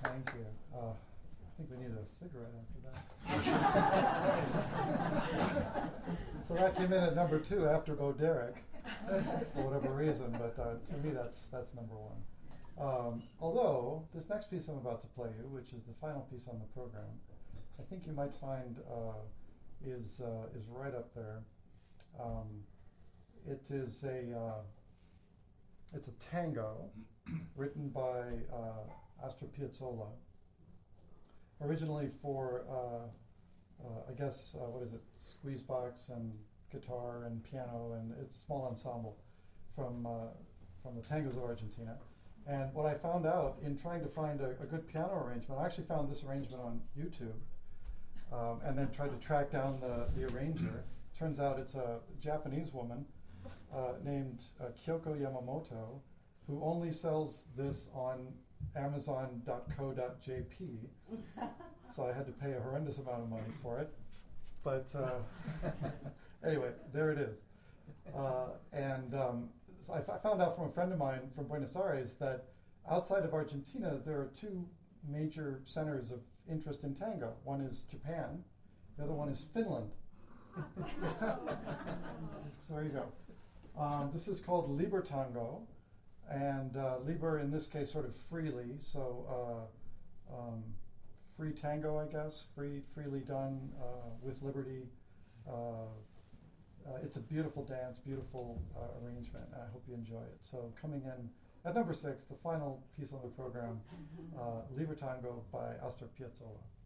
Thank you. I think we need a cigarette after that. So that came in at number 2 after Bo Derek, for whatever reason, but to me that's number 1. Although, this next piece I'm about to play you, which is the final piece on the program, I think you might find is right up there. It's a tango written by Astor Piazzolla, originally for I guess what is it, squeeze box and guitar and piano, and it's a small ensemble from the tangos of Argentina. And what I found out in trying to find a good piano arrangement, I actually found this arrangement on YouTube, and then tried to track down the arranger. Turns out it's a Japanese woman named Kyoko Yamamoto, who only sells this on Amazon.co.jp. So I had to pay a horrendous amount of money for it. But anyway, there it is. So I found out from a friend of mine from Buenos Aires that outside of Argentina, there are 2 major centers of interest in tango. One is Japan, the other one is Finland. So there you go. This is called Libertango, and liber in this case sort of freely, so free tango, I guess, freely done with liberty. It's a beautiful dance, beautiful arrangement, and I hope you enjoy it. So coming in at number 6, the final piece on the program, Libertango by Astor Piazzolla.